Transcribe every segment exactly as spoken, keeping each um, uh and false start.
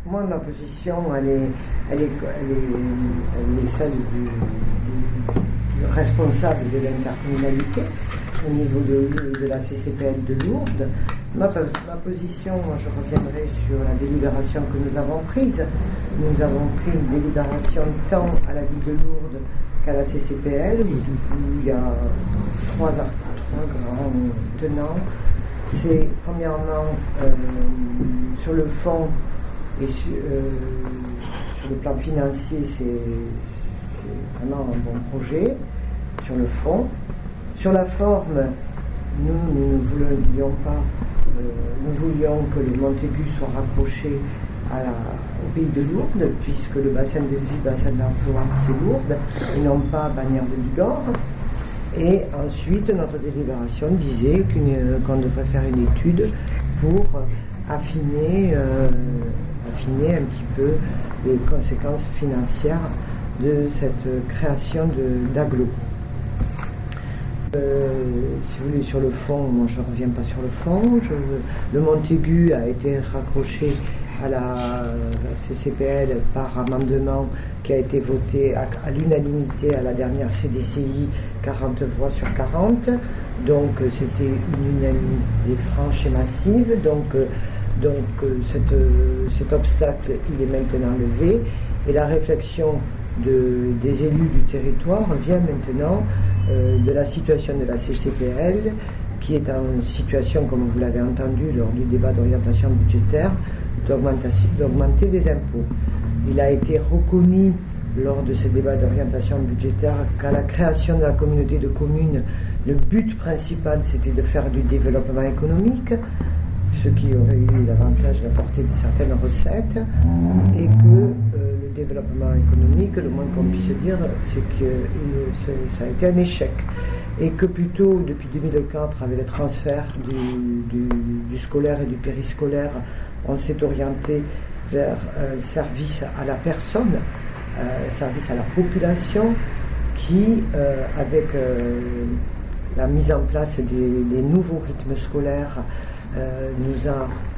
Moi, ma position, elle est, elle est, elle est, elle est celle du, du, du responsable de l'intercommunalité au niveau de, de la C C P L de Lourdes. Ma, ma position, moi, je reviendrai sur la délibération que nous avons prise. Nous avons pris une délibération tant à la ville de Lourdes qu'à la C C P L, où du coup, il y a trois, trois grands tenants. C'est premièrement euh, sur le fond et sur, euh, sur le plan financier, c'est, c'est vraiment un bon projet. Sur le fond, sur la forme, nous, nous ne voulions pas, euh, nous voulions que le Montaigu soit rapproché à la, au pays de Lourdes, puisque le bassin de vie, bassin d'emploi, c'est Lourdes, et non pas Bagnères de Bigorre. Et ensuite, notre délibération disait qu'une, qu'on devrait faire une étude pour affiner, euh, affiner un petit peu les conséquences financières de cette création de, d'agglo. Euh, si vous voulez, sur le fond, moi je ne reviens pas sur le fond. Je, le Montaigu a été raccroché à la C C P L par amendement qui a été voté à, à l'unanimité à la dernière C D C I, quarante voix sur quarante. Donc c'était une unanimité franche et massive. Donc, donc cette, cet obstacle, il est maintenant levé. Et la réflexion de, des élus du territoire vient maintenant euh, de la situation de la C C P L, qui est en situation, comme vous l'avez entendu lors du débat d'orientation budgétaire, d'augmenter des impôts. Il a été reconnu lors de ce débat d'orientation budgétaire qu'à la création de la communauté de communes, le but principal c'était de faire du développement économique, ce qui aurait eu l'avantage d'apporter certaines recettes, et que euh, le développement économique, le moins qu'on puisse dire, c'est que euh, ça a été un échec. Et que plutôt, depuis deux mille quatre, avec le transfert du, du, du scolaire et du périscolaire, on s'est orienté vers un service à la personne, un service à la population, qui, euh, avec euh, la mise en place des, des nouveaux rythmes scolaires, euh, nous a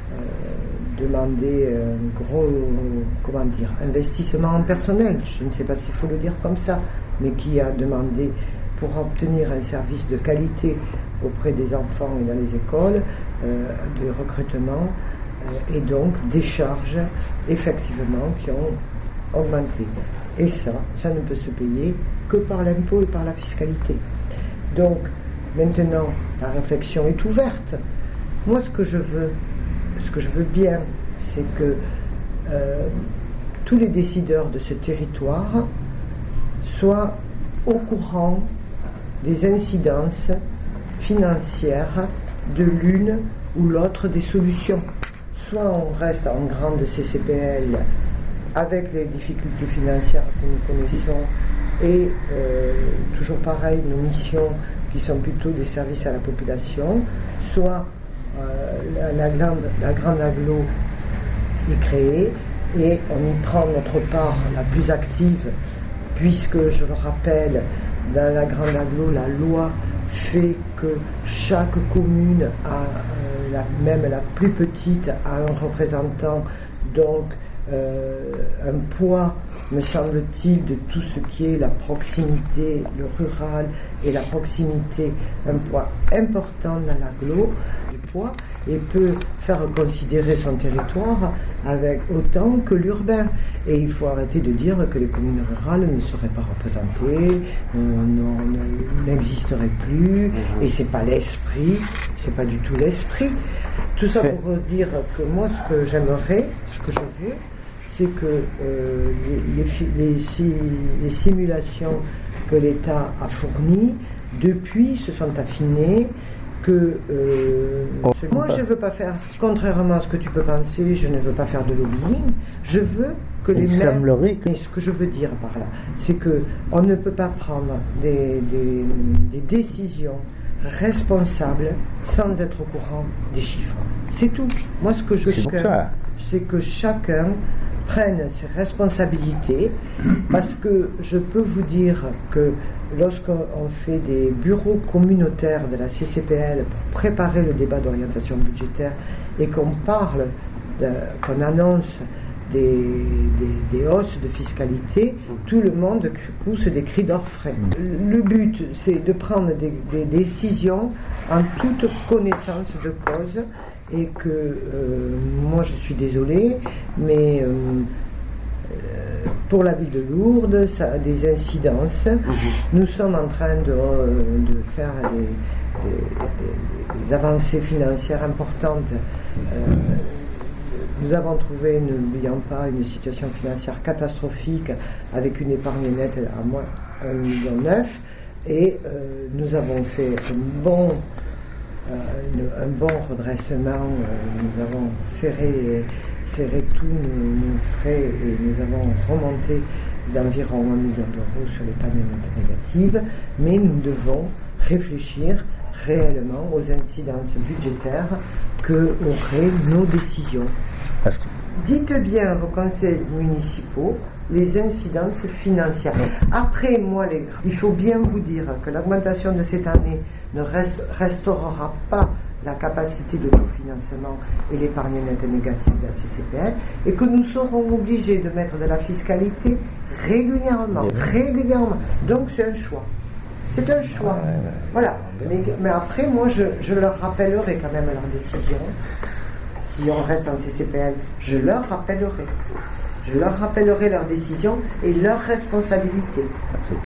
euh, demandé un gros, comment dire, investissement en personnel, je ne sais pas s'il faut le dire comme ça, mais qui a demandé, pour obtenir un service de qualité auprès des enfants et dans les écoles, euh, de recrutement, euh, et donc des charges, effectivement, qui ont augmenté. Et ça, ça ne peut se payer que par l'impôt et par la fiscalité. Donc, maintenant, la réflexion est ouverte. Moi, ce que je veux, ce que je veux bien, c'est que euh, tous les décideurs de ce territoire soient au courant des incidences financières de l'une ou l'autre des solutions. Soit on reste en grande C C P L avec les difficultés financières que nous connaissons et euh, toujours pareil, nos missions qui sont plutôt des services à la population, soit euh, la, la, grande, la grande agglo est créée et on y prend notre part la plus active, puisque, je le rappelle, dans la grande agglo, la loi fait que chaque commune, a, euh, la, même la plus petite, a un représentant, donc euh, un poids, me semble-t-il, de tout ce qui est la proximité, le rural et la proximité, un poids important dans l'agglo, du poids, et peut faire considérer son territoire avec autant que l'urbain. Et il faut arrêter de dire que les communes rurales ne seraient pas représentées, n'existeraient plus, et c'est pas l'esprit, c'est pas du tout l'esprit. Tout ça pour dire que moi, ce que j'aimerais, ce que je veux, c'est que euh, les, les, les, les simulations que l'État a fournies, depuis, se sont affinées, que euh, oh, moi je ne veux pas faire, contrairement à ce que tu peux penser, je ne veux pas faire de lobbying, je veux que les maires, et ce que je veux dire par là, c'est que on ne peut pas prendre des, des, des décisions responsables sans être au courant des chiffres. C'est tout. Moi ce que je veux, c'est que chacun prenne ses responsabilités, parce que je peux vous dire que lorsqu'on fait des bureaux communautaires de la C C P L pour préparer le débat d'orientation budgétaire et qu'on parle, de, qu'on annonce des, des, des hausses de fiscalité, tout le monde pousse des cris d'orfraie. Le but, c'est de prendre des, des décisions en toute connaissance de cause, et que euh, moi je suis désolée, mais euh, euh, pour la ville de Lourdes, ça a des incidences. Nous sommes en train de, de faire des, des, des avancées financières importantes. Euh, nous avons trouvé, n'oublions pas, une situation financière catastrophique avec une épargne nette à moins un virgule neuf million, et euh, nous avons fait un bon Euh, une, un bon redressement. Euh, nous avons serré, serré tous nos, nos frais, et nous avons remonté d'environ un million d'euros sur l'épargne nette négative, mais nous devons réfléchir réellement aux incidences budgétaires que auraient nos décisions. Dites bien à vos conseils municipaux les incidences financières. Après, moi, les, il faut bien vous dire que l'augmentation de cette année ne reste, restaurera pas la capacité d'autofinancement et l'épargne nette négative de la C C P L, et que nous serons obligés de mettre de la fiscalité régulièrement, régulièrement. Donc c'est un choix. C'est un choix. Ouais, ouais. Voilà. Mais, mais après, moi, je, je leur rappellerai quand même leur décision. Si on reste en C C P L, je leur rappellerai. Je leur rappellerai leurs décisions et leurs responsabilités.